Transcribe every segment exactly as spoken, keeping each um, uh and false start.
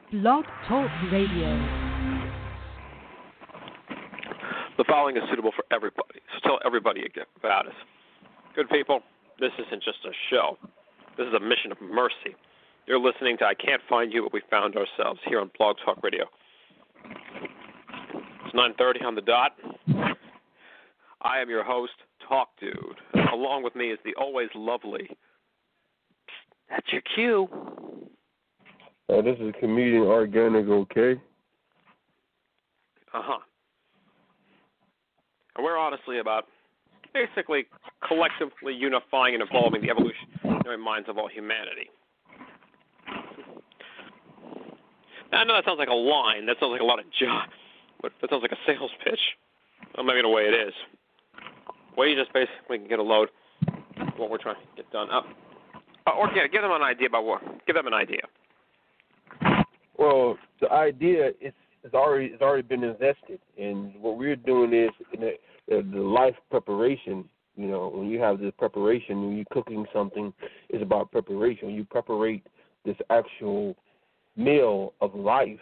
Blog Talk Radio. The following is suitable for everybody, so tell everybody about us. Good people, this isn't just a show. This is a mission of mercy. You're listening to I Can't Find You, but we found ourselves here on Blog Talk Radio. It's nine thirty on the dot. I am your host, Talk Dude. Along with me is the always lovely. That's your cue. Uh, this is comedian Organic, okay? Uh-huh. And we're honestly about basically collectively unifying and evolving the evolutionary minds of all humanity. Now, I know that sounds like a line. That sounds like a lot of job. But that sounds like a sales pitch. Well, maybe in a way it is. Well, you just basically can get a load of what we're trying to get done. Uh, uh, Organic, give them an idea about what. Give them an idea. Well, the idea is is already it's already been invested, and what we're doing is in the, the life preparation. You know, when you have the preparation, when you're cooking something, it's about preparation. When you preparate this actual meal of life,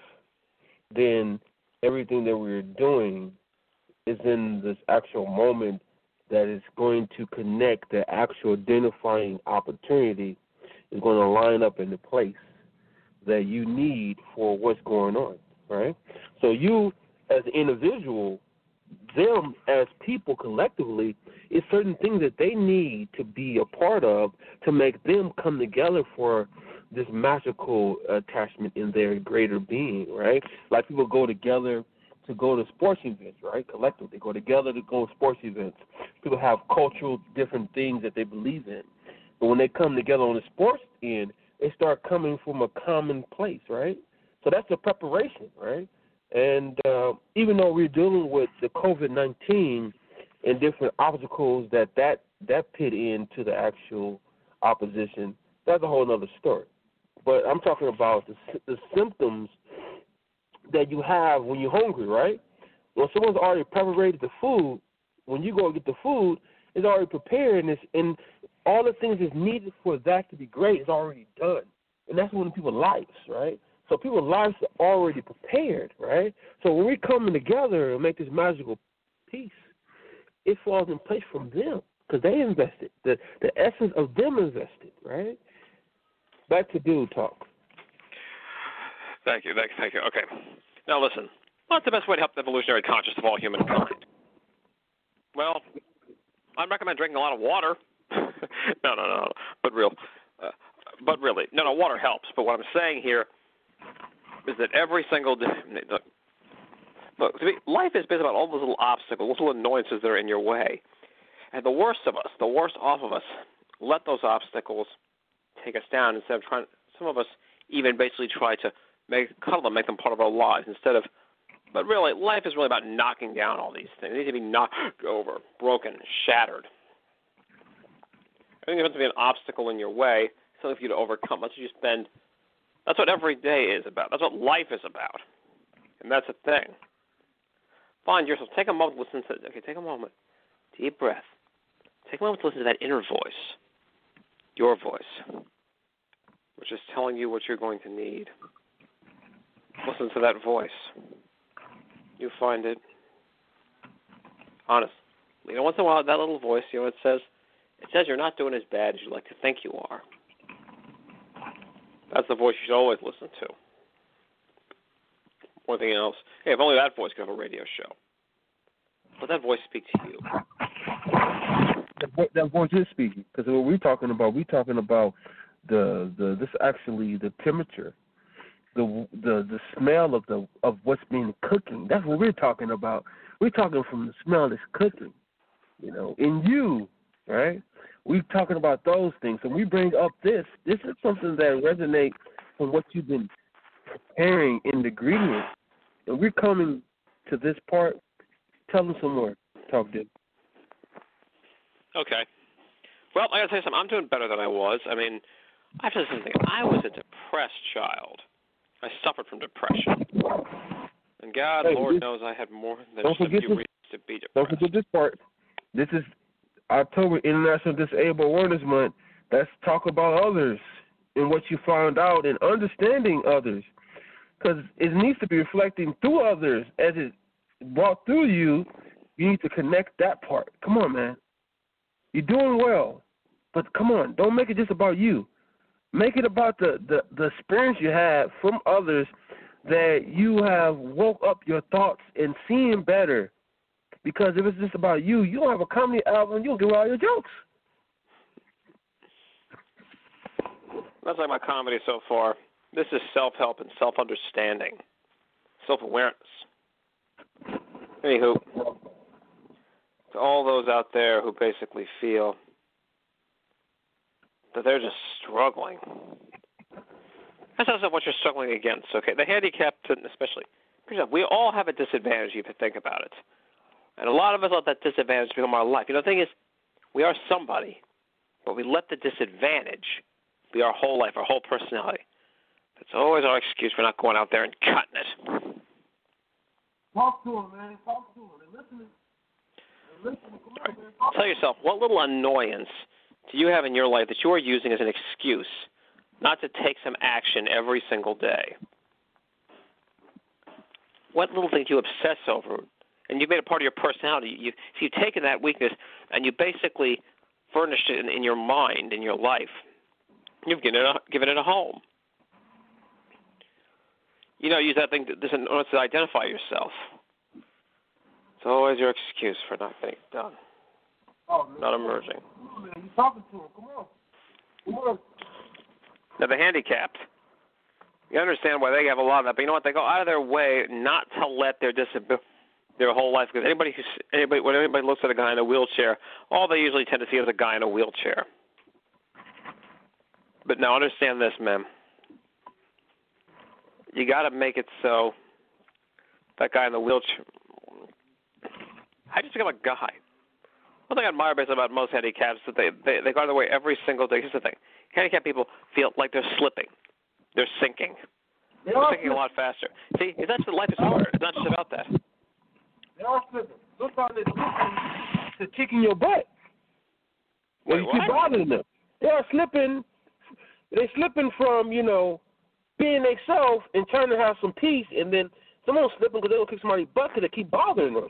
then everything that we're doing is in this actual moment that is going to connect the actual identifying opportunity is going to line up into place that you need for what's going on, right? So you, as an individual, them as people collectively, is certain things that they need to be a part of to make them come together for this magical attachment in their greater being, right? Like people go together to go to sports events, right? Collectively, they go together to go to sports events. People have cultural different things that they believe in. But when they come together on the sports end, they start coming from a common place, right? So that's the preparation, right? And uh, even though we're dealing with the covid nineteen and different obstacles that that, that pit into the actual opposition, that's a whole other story. But I'm talking about the, the symptoms that you have when you're hungry, right? When someone's already prepared the food, when you go get the food, it's already prepared, and, it's, and all the things that's needed for that to be great is already done. And that's one of people's lives, right? So people's lives are already prepared, right? So when we're coming together and make this magical piece, it falls in place from them because they invested. The, the essence of them invested, right? Back to dude talk. Thank you, thank you, thank you. Okay. Now listen, what's the best way to help the evolutionary consciousness of all humankind? Well, I'd recommend drinking a lot of water. no, no, no, no, but real, uh, but really, no, no, water helps. But what I'm saying here is that every single day, look, look to me, life is based about all those little obstacles, those little annoyances that are in your way. And the worst of us, the worst off of us, let those obstacles take us down instead of trying. Some of us even basically try to make cuddle them, make them part of our lives instead of. But really, life is really about knocking down all these things. They need to be knocked over, broken, shattered. I think there has to be an obstacle in your way, something for you to overcome. Let's just spend. That's what every day is about. That's what life is about, and that's the thing. Find yourself. Take a moment. Listen to. Okay, take a moment. Deep breath. Take a moment to listen to that inner voice, your voice, which is telling you what you're going to need. Listen to that voice. You find it honest. You know, once in a while, that little voice, you know, it says. It says you're not doing as bad as you like to think you are. That's the voice you should always listen to. More than anything else. Hey, if only that voice could have a radio show. Let that voice speak to you. That, that voice is speaking. Because what we're talking about, we're talking about the the this actually the temperature, the the the smell of the of what's being cooking. That's what we're talking about. We're talking from the smell that's cooking. You know, in you. Right? We're talking about those things. So we bring up this. This is something that resonates from what you've been preparing in the ingredients. And we're coming to this part. Tell them some more. Talk, dude. Okay. Well, I got to tell you something. I'm doing better than I was. I mean, I have to say something. I was a depressed child. I suffered from depression. And God, hey, Lord this, knows I had more than just a few reasons to be depressed. Don't forget this part. This is October International Disabled Awareness Month. Let's talk about others and what you found out and understanding others. because it needs to be reflecting through others as it brought through you. You need to connect that part. Come on, man. You're doing well, but come on, don't make it just about you. Make it about the, the, the experience you have from others that you have woke up your thoughts and seeing better. Because if it's just about you, you don't have a comedy album, you don't give all your jokes. That's like my comedy so far. This is self-help and self-understanding, self-awareness. Anywho, to all those out there who basically feel that they're just struggling, that's not what you're struggling against, okay? The handicapped, especially, we all have a disadvantage if you think about it. And a lot of us let that disadvantage become our life. You know, the thing is, we are somebody, but we let the disadvantage be our whole life, our whole personality. That's always our excuse for not going out there and cutting it. Talk to him, man. Talk to him. They're listening. They're listening. Come on, man. Talk Tell yourself, what little annoyance do you have in your life that you are using as an excuse not to take some action every single day? What little thing do you obsess over? And you've made it part of your personality. You, so you've taken that weakness and you basically furnished it in, in your mind, in your life. You've given it a, given it a home. You know, use that thing to, to identify yourself. It's always your excuse for not getting done, oh, man. not emerging. Come on, man. You're talking to him. Come on. Come on. Now, the handicapped, you understand why they have a lot of that, but you know what? They go out of their way not to let their disability, their whole life, because anybody who's, anybody, when anybody looks at a guy in a wheelchair, all they usually tend to see is a guy in a wheelchair. But now understand this, man. You got to make it so that guy in the wheelchair. I just become a guy. One thing I admire basically about most handicaps is that they, they, they go out of their way every single day. Here's the thing. Handicapped people feel like they're slipping. They're sinking. They're sinking a lot faster. See, it's not just life is hard. It's not just about that. They are slipping. Sometimes they're slipping to kicking your butt. When you keep bothering them. They are slipping. They're slipping from, you know, being themselves and trying to have some peace, and then someone's slipping because they don't kick somebody's butt because they keep bothering them.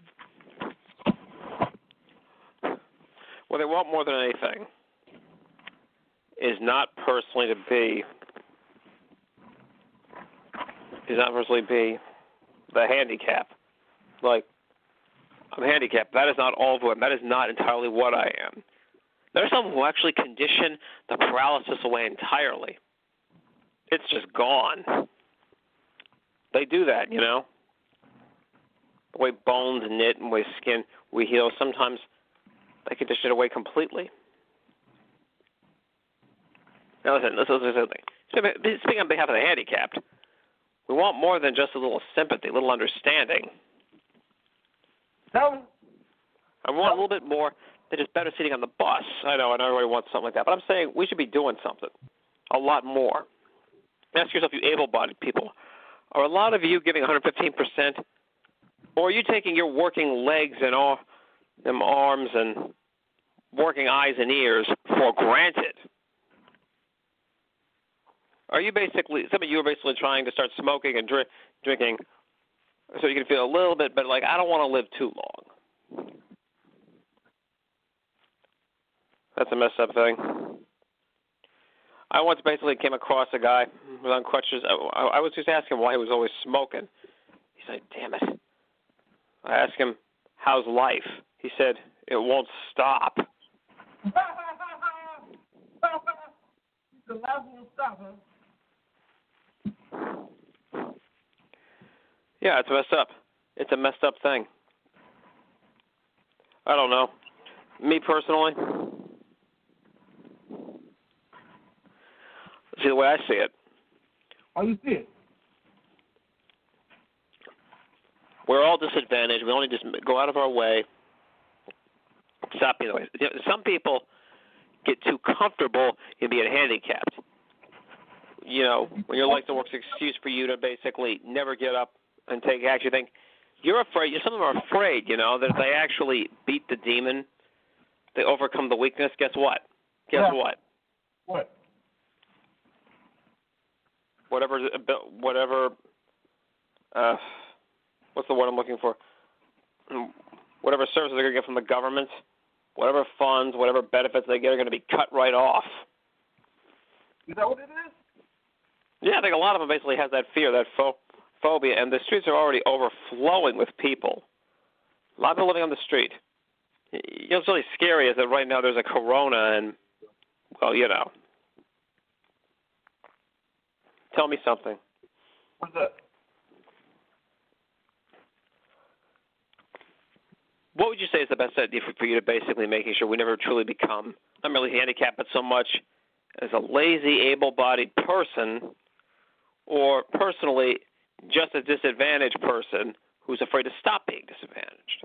What they want more than anything is not personally to be is not personally be the handicap. Like, I'm handicapped. That is not all of what. That is not entirely what I am. There's some who actually condition the paralysis away entirely. It's just gone. They do that, you know. The way bones knit and the way skin we heal, sometimes they condition it away completely. Now listen, listen, listen, listen. Speaking on behalf of the handicapped, we want more than just a little sympathy, a little understanding. No. I want a little bit more than just better seating on the bus. I know, and everybody wants something like that. But I'm saying we should be doing something, a lot more. Ask yourself, you able-bodied people, are a lot of you giving one hundred fifteen percent, or are you taking your working legs and all them arms and working eyes and ears for granted? Are you basically, some of you are basically trying to start smoking and drink, drinking so you can feel a little bit better, like, I don't want to live too long. That's a messed up thing. I once basically came across a guy who was on crutches. I, I was just asking him why he was always smoking. He said, damn it. I asked him, how's life? He said, it won't stop. The life won't stop, huh? Yeah, it's messed up. It's a messed up thing. I don't know. Me personally, see the way I see it. How you see it? We're all disadvantaged. We only just go out of our way. Stop being the way. Some people get too comfortable in being handicapped. You know, when your legs don't work, it's an excuse for you to basically never get up and take action. You think you're afraid. Some of them are afraid, you know, that if they actually beat the demon, they overcome the weakness. Guess what? Guess yeah. what? What? whatever, whatever, uh, what's the word I'm looking for? Whatever services they're going to get from the government, whatever funds, whatever benefits they get are going to be cut right off. Is that what it is? Yeah, I think a lot of them basically has that fear, that pho- phobia, and the streets are already overflowing with people. A lot of people living on the street. You know, what's really scary is that right now there's a corona, and, well, you know. Tell me something. What's that? What would you say is the best idea for, for you to basically making sure we never truly become not merely handicapped, but so much as a lazy, able-bodied person, or personally just a disadvantaged person who's afraid to stop being disadvantaged?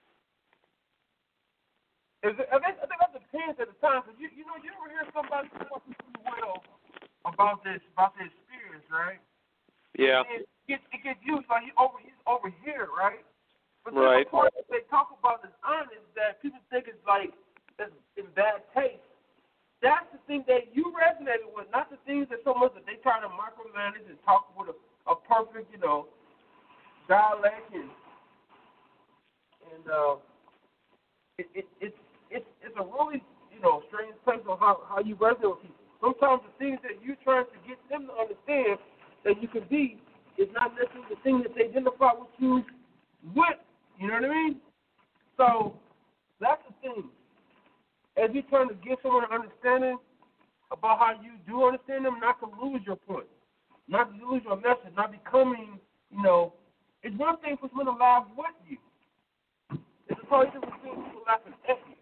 Is it, I, think, I think that depends at the time. Cause you, you know, you ever hear somebody talking pretty well about this, about their experience, right? Yeah. And it gets, it gets used like he over, he's over here, right? But right. the part that they talk about is honest, that people think it's like it's in bad taste. That's the thing that you resonated with, not the things that so much that they try to micromanage and talk with a, a perfect, you know, dialect and and uh, it, it, it's it's it's a really, you know, strange place on how, how you resonate with people. Sometimes the things that you're trying to get them to understand that you can be is not necessarily the thing that they identify with you with. You know what I mean? So that's the thing. As you're trying to give someone an understanding about how you do understand them, not to lose your point, not to lose your message, not becoming, you know, it's one thing for someone to laugh with you. It's a totally different thing for people laughing at you.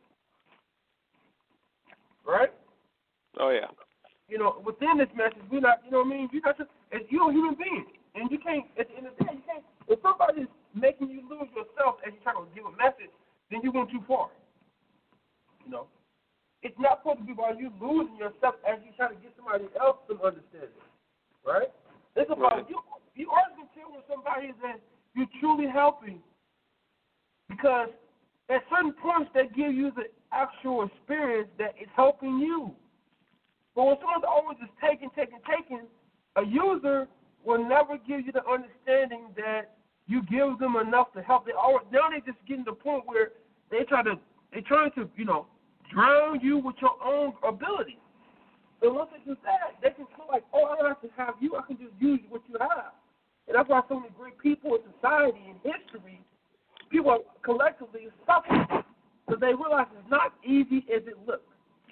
Right? Oh, yeah. You know, within this message, we're not, you know what I mean? You're not just, you're a human being. And you can't, at the end of the day, you can't, if somebody's making you lose yourself as you try to give a message, then you went too far. You know? It's not supposed to be about you losing yourself as you try to get somebody else some understanding. Right? It's about right. you. You always can tell when somebody is that you're truly helping, because at certain points they give you the actual experience that is helping you. But when someone's always just taking, taking, taking, a user will never give you the understanding that you give them enough to help. They always, now they just getting to the point where they try to, they trying to, you know, drown you with your own ability. And once they do that, they can feel like, oh, I don't have to have you. I can just use what you have. And that's why so many great people in society and history, people are collectively suffering because they realize it's not easy as it looks.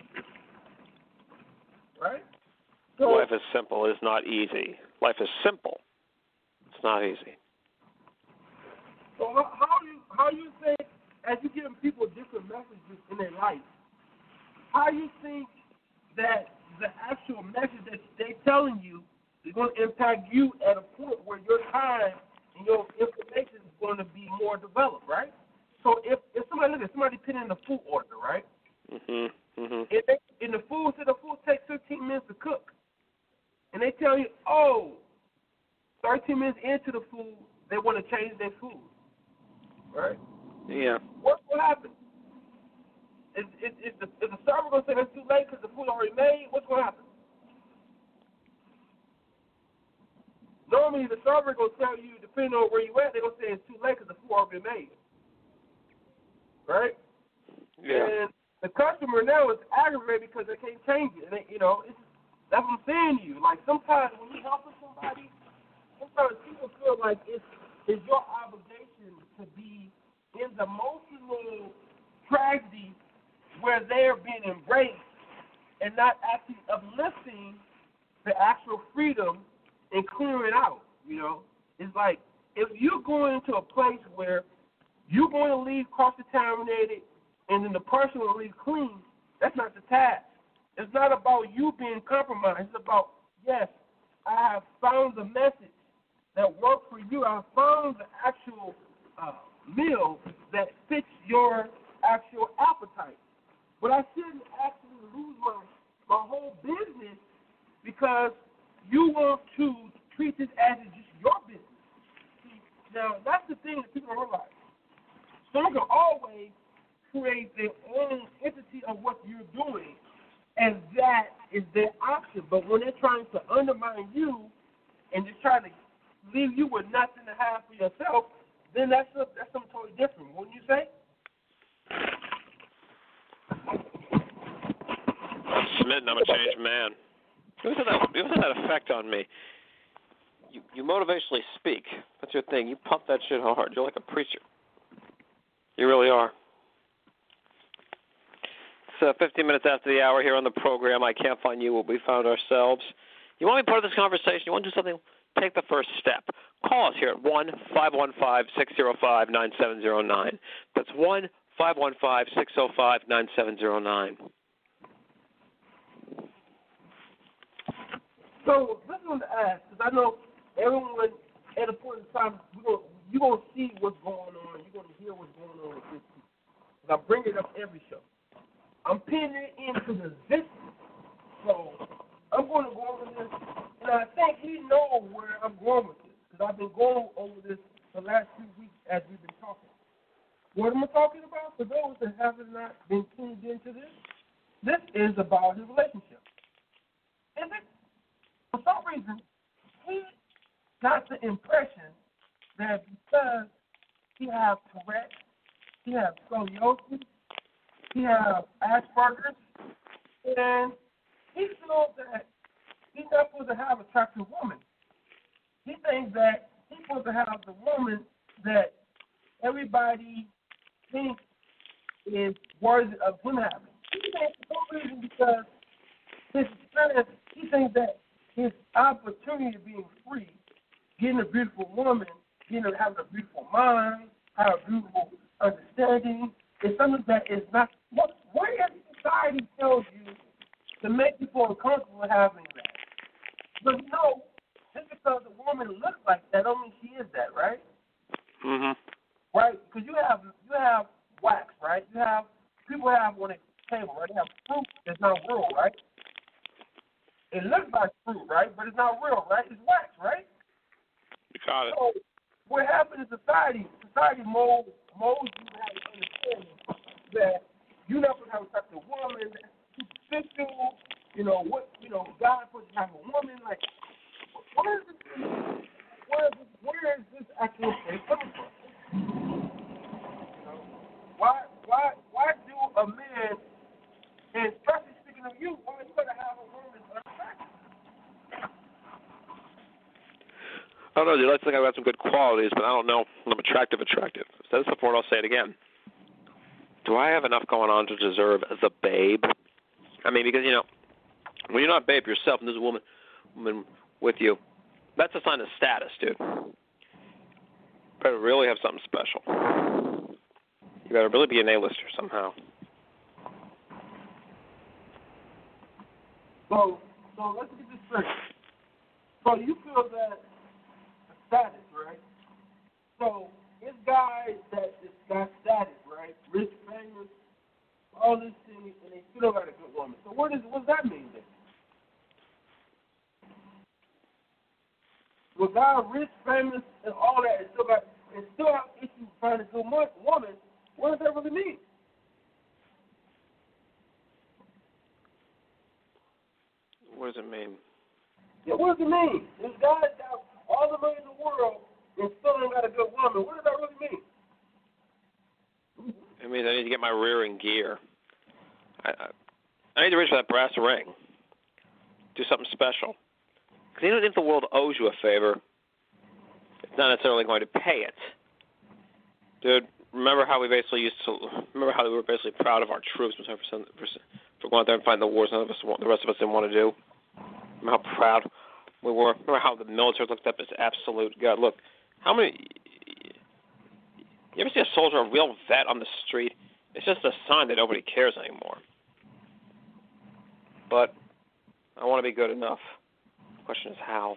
Right? So, life is simple is not easy. Life is simple. It's not easy. So how, how you how you think, as you giving people different messages in their life, how you think that the actual message that they're telling you is going to impact you at a point where your time and your information is going to be more developed, right? So if, if somebody look at somebody put in a food order, right? Mhm. Mhm. If they, in the food, say the food takes fifteen minutes to cook, and they tell you, oh, thirteen minutes into the food, they want to change their food, right? Yeah. What will happen? Is, is, is, the, is the server going to say it's too late because the food already made? What's going to happen? Normally, the server going to tell you, depending on where you at, they're going to say it's too late because the food already made. Right? Yeah. And the customer now is aggravated because they can't change it. And they, you know, it's, that's what I'm saying to you. Like, sometimes when you're helping somebody, sometimes people feel like it's, it's your obligation to be in the emotional tragedy where they're being embraced and not actually uplifting the actual freedom and clearing it out, you know. It's like if you're going into a place where you're going to leave cross-contaminated and then the person will leave clean, that's not the task. It's not about you being compromised. It's about, yes, I have found the message that worked for you. I have found the actual uh, meal that fits your actual appetite. But I shouldn't actually lose my, my whole business because you want to treat this as it's just your business. See, now, that's the thing that people don't realize. Someone can always create their own entity of what you're doing, and that is their option. But when they're trying to undermine you and just trying to leave you with nothing to have for yourself, then that's a, that's something totally different, wouldn't you say? I'm smitten. I'm a changed man. You ever had that, you ever had that effect on me? You, you motivationally speak. That's your thing. You pump that shit hard. You're like a preacher. You really are. It's uh, fifteen minutes after the hour here on the program. I Can't Find You, What We Found Ourselves. You want to be part of this conversation? You want to do something? Take the first step. Call us here at one five one five, six zero five, nine seven zero nine. That's one five one five, six zero five, nine seven zero nine. So this is what to ask, because I know everyone at a point in time, we're gonna, you're going to see what's going on. You're going to hear what's going on with this people. I bring it up every show. I'm pinning it into the this. So I'm going to go over this, and I think he knows where I'm going with this, because I've been going over this the last few weeks as we've been talking. What am I talking about? For those that have not been tuned into this, this is about his relationship. Is it? For some reason, he got the impression that because he has Tourette's, he has scoliosis, he has Asperger's, and he feels that he's not supposed to have a attractive woman. He thinks that he's supposed to have the woman that everybody thinks is worthy of him having. He thinks for some reason because his experience, he thinks that his opportunity of being free, getting a beautiful woman, getting having a beautiful mind, having a beautiful understanding, is something that is not. What, what if society tells you to make you feel uncomfortable having that? But you know, just because a woman looks like that, don't mean she is that, right? Mhm. Right? Because you have you have wax, right? You have people have on a table, right? They have fruit that's not real, right? It looks like fruit, right? But it's not real, right? It's wax, right? You got it. So what happens in society? Society molds molds you to have an understanding that you're not going to have a type of woman that's superficial. You know what? You know God supposed to have a woman like. Where is this? Where is this, where is this actual thing coming from? You know, why why why do a man, and especially speaking of you, why is going to have a woman unattractive? I don't know. Dude, I think I've got some good qualities, but I don't know. I'm attractive, attractive. I said this before, and I'll say it again. Do I have enough going on to deserve the babe? I mean, because, you know, when you're not babe yourself and there's a woman, woman with you, that's a sign of status, dude. You better really have something special. You better really be an A-lister somehow. So, so let's get this straight. So you feel that status, right? So this guy that is got status, right? Rich, famous, all these things, and they still got a good woman. So what is what does that mean then? Well, guy rich, famous, and all that, and still got and still have issues finding a good woman. What does that really mean? What does it mean? Yeah, what does it mean? This guy's got all the money in the world and still ain't got a good woman. What does that really mean? It means I need to get my rear in gear. I, I, I need to reach for that brass ring. Do something special. Because even if the world owes you a favor, it's not necessarily going to pay it. Dude, remember how we basically used to, remember how we were basically proud of our troops for, for, for going out there and fighting the wars none of us, the rest of us didn't want to do? Remember how proud we were? Remember how the military looked up as absolute God? Look, how many, you ever see a soldier, a real vet on the street? It's just a sign that nobody cares anymore. But I want to be good enough. The question is how.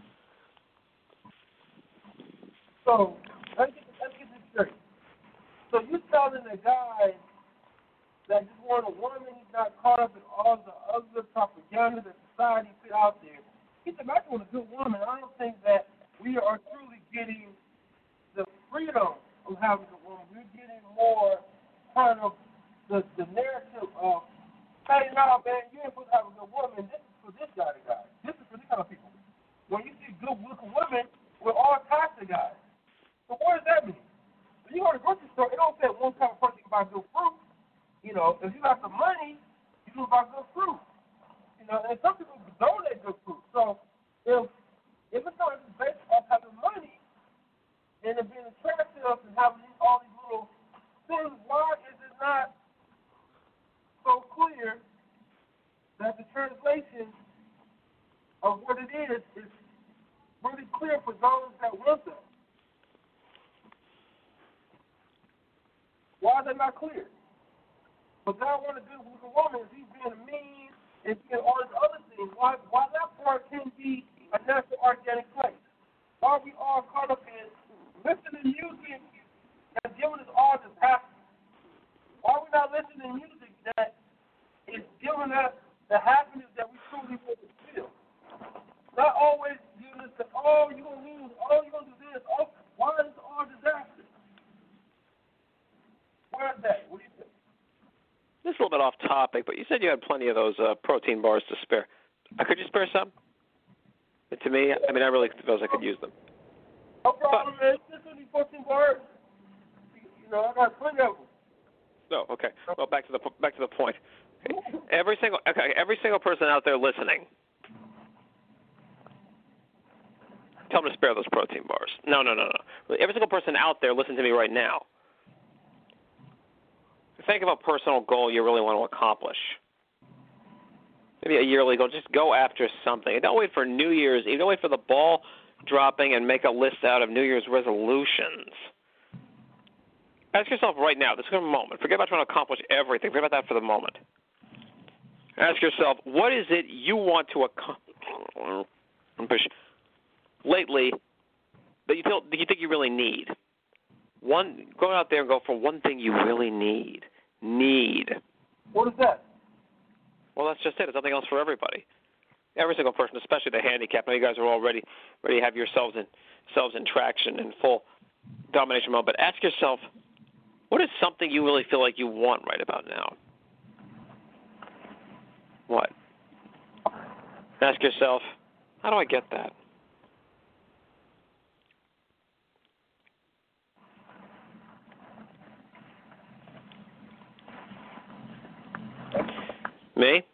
So let's get, let's get this straight. So you're telling a guy that just want a woman, he's not caught up in all the other propaganda that society put out there. He said, I just want a good woman. I don't think that we are truly getting the freedom of having a woman. We're getting more kind of the, the narrative of, hey, no, man, you ain't supposed to have a good woman. This is for this guy to guy. This is for these kind of people. when you see good-looking women with all types of guys. So what does that mean? When you go to the grocery store, it don't say one type of person can buy good fruit. You know, if you got some money, you can buy good fruit. You know, and some people donate good fruit. So if if it's not based off having money and it being attractive and having all these little things, why is it not so clear that the translation of what it is is really clear for those that want that? Why is that not clear? But God wanted to do with a woman is he's being mean and being all these other things. Why why that part can be a natural organic place? Why are we all caught up in listening to music and giving us all this happiness? Why are we not listening to music that is giving us the happiness that we truly want to feel? Not always giving us the, oh, you're going to lose, oh, you're going to do this, oh, why is it all disaster? Where's that? What do you think? This is a little bit off topic, but you said you had plenty of those uh, protein bars to spare. Uh, could you spare some? And to me, I mean, I really feel I could use them. No problem, man. Just only protein bars. You know, I got plenty of them. No, okay. Well, back to the back to the point. Okay. Every single okay, every single person out there listening, tell them to spare those protein bars. No, no, no, no. Every single person out there, listen to me right now. Think of a personal goal you really want to accomplish. Maybe a yearly goal. Just go after something. And don't wait for New Year's Eve. Don't wait for the ball dropping and make a list out of New Year's resolutions. Ask yourself right now, this is a moment. Forget about trying to accomplish everything. Forget about that for the moment. Ask yourself, what is it you want to accomplish lately that you, feel, that you think you really need? One, go out there and go for one thing you really need. Need. What is that? Well, that's just it. It's something else for everybody. Every single person, especially the handicapped. Now you guys are all ready, ready to have yourselves in, selves in traction and full domination mode. But ask yourself, what is something you really feel like you want right about now? What? Ask yourself, how do I get that? Me?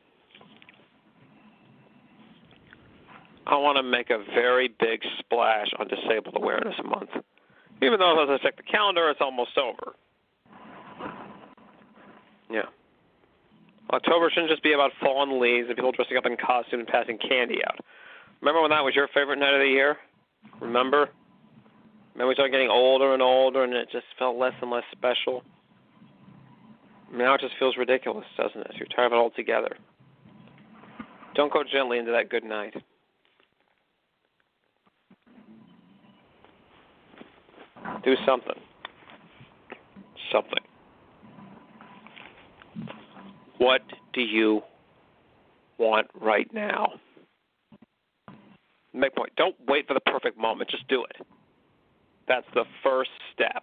I want to make a very big splash on Disabled Awareness Month. Even though as I check the calendar, it's almost over. Yeah. October shouldn't just be about fallen leaves and people dressing up in costume and passing candy out. Remember when that was your favorite night of the year? Remember? Remember we started getting older and older and it just felt less and less special? Now it just feels ridiculous, doesn't it? You're tired of it altogether. Don't go gently into that good night. Do something. Something. What do you want right now? Make point. Don't wait for the perfect moment. Just do it. That's the first step.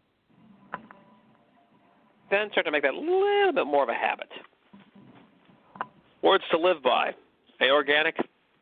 Then start to make that a little bit more of a habit. Words to live by. Hey, organic?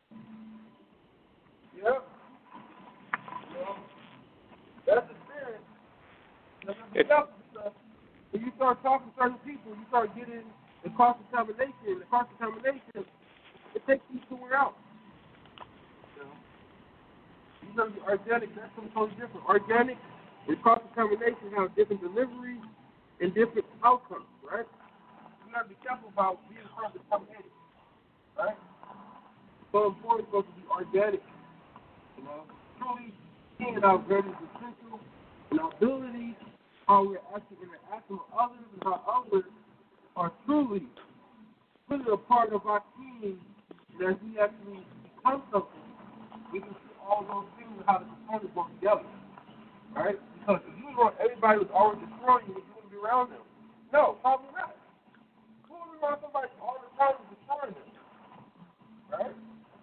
Yep. Yeah. That's the spirit. That's the stuff. When you start talking to certain people, you start getting the cross-contamination. The cross-contamination, it takes you to where else. You know, you know the organic, that's something totally different. Organic and cross-contamination have different deliveries and different outcomes, right? You got to be careful about being cross-contaminated, right? So important for us to be organic, you know, truly seeing our greatest potential and our abilities, how we're actually interacting with others, and how others are truly, really a part of our team, and as we actually become something, we can see all those things and how the components work together, right? Because if you want everybody who's already destroying you, you wouldn't be around them. No, probably not. Who would be around somebody all the time who's destroying them, right?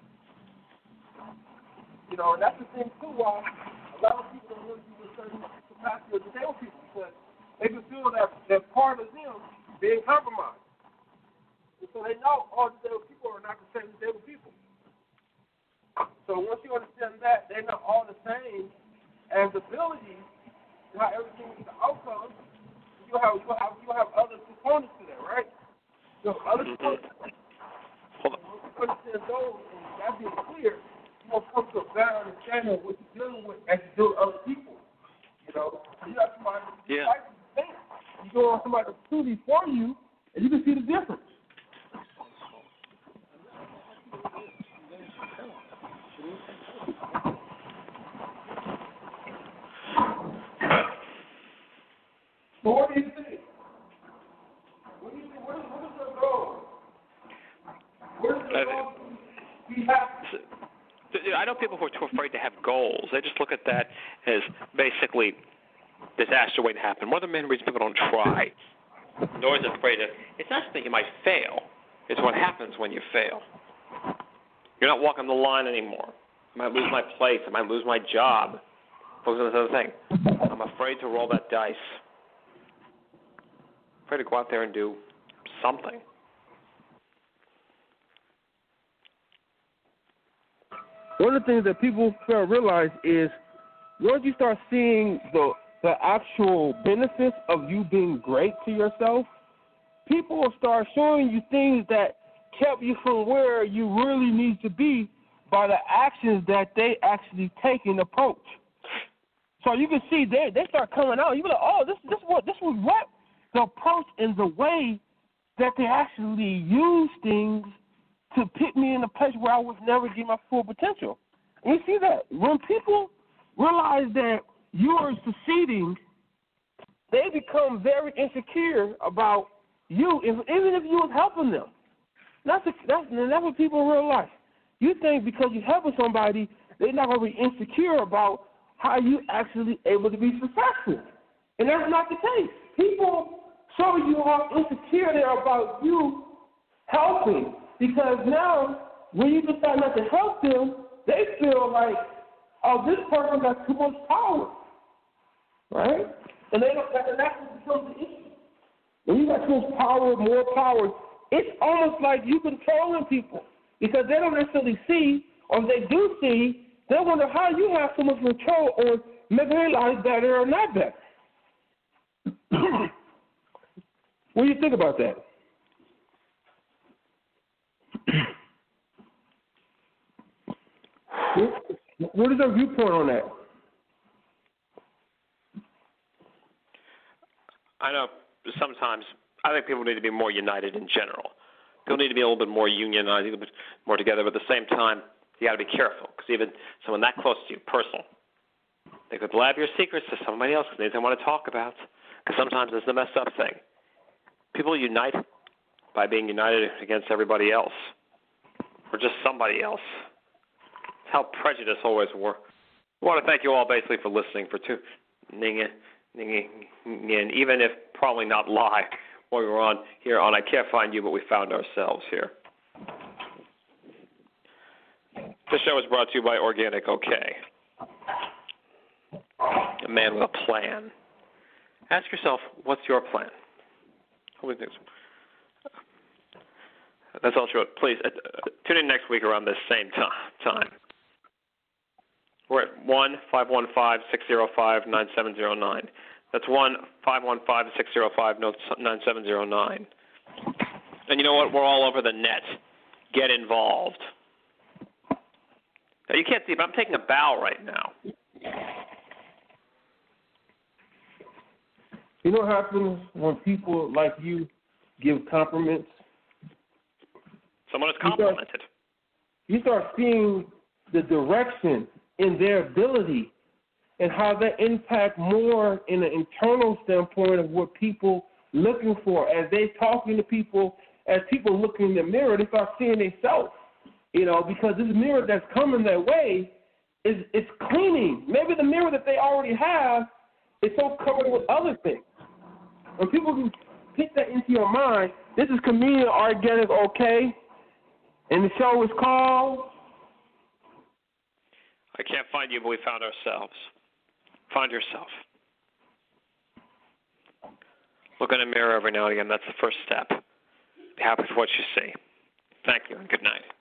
You know, and that's the thing, too, why a lot of people don't really do a certain capacity of disabled people, because they can feel that, that part of them being compromised. And so they know all disabled people are not the same disabled people. So So once you understand that, they're not all the same as abilities, how everything is the outcome. You have you have you have other components to that, right? So other Mm-hmm. components. Hold on. Once you understand those, and that being clear, you will come to a better understanding of what you're dealing with as you deal with other people. You know, you have somebody who Yeah. like you think. You go on somebody that's truly for you, and you can see the difference. So what do you think? What do you think? What is, what is your goal? What is your goal? We have. I know people who are too afraid to have goals. They just look at that as basically disaster waiting to happen. One of the main reasons people don't try, they're always afraid of, it's not that you might fail. It's what happens when you fail. You're not walking the line anymore. I might lose my place. I might lose my job. Focus on this other thing. I'm afraid to roll that dice. Afraid to go out there and do something. One of the things that people fail to realize is once you start seeing the the actual benefits of you being great to yourself, people will start showing you things that kept you from where you really need to be by the actions that they actually take and approach. So you can see they they start coming out. You be like, oh, this this what this was what the approach and the way that they actually use things to put me in a place where I would never get my full potential. And you see that when people realize that you are succeeding, they become very insecure about you, if, even if you was helping them. That's, a, that's that's what people realize. You think because you're helping somebody, they're not going to be insecure about how you actually able to be successful. And that's not the case. People show you how insecure they are about you helping, because now when you decide not to help them, they feel like, oh, this person got too much power, right? And they don't. And that's what becomes the issue. When you got too much power, more power, it's almost like you controlling people because they don't necessarily see, or if they do see, they wonder how you have so much control on making their life better or not better. What do you think about that? What is your viewpoint on that? I know sometimes I think people need to be more united in general. People need to be a little bit more unionized, a little bit more together. But at the same time, you got to be careful because even someone that close to you, personal, they could blab your secrets to somebody else because they don't want to talk about. Because sometimes it's the messed up thing. People unite by being united against everybody else or just somebody else. It's how prejudice always works. I want to thank you all basically for listening, for tuning in, even if probably not live while we were on here on I Can't Find You, but we found ourselves here. This show is brought to you by Organic OK, a man with a plan. Ask yourself, what's your plan? That's all true. Please uh, tune in next week around this same t- time. We're at one five one five six zero five nine seven zero nine. That's one five one five six zero five nine seven zero nine. And you know what? We're all over the net. Get involved. Now, you can't see, but I'm taking a bow right now. You know what happens when people like you give compliments? Someone is complimented. You start, you start seeing the direction in their ability and how that impact more in an internal standpoint of what people looking for. As they talking to people, as people look in the mirror, they start seeing themselves. You know, because this mirror that's coming their way is it's cleaning. Maybe the mirror that they already have is so covered with other things. When people can pick that into your mind, this is Comedian Organic OK, and the show is called I Can't Find You, but we found ourselves. Find yourself. Look in the mirror every now and again. That's the first step. Be happy with what you see. Thank you and good night.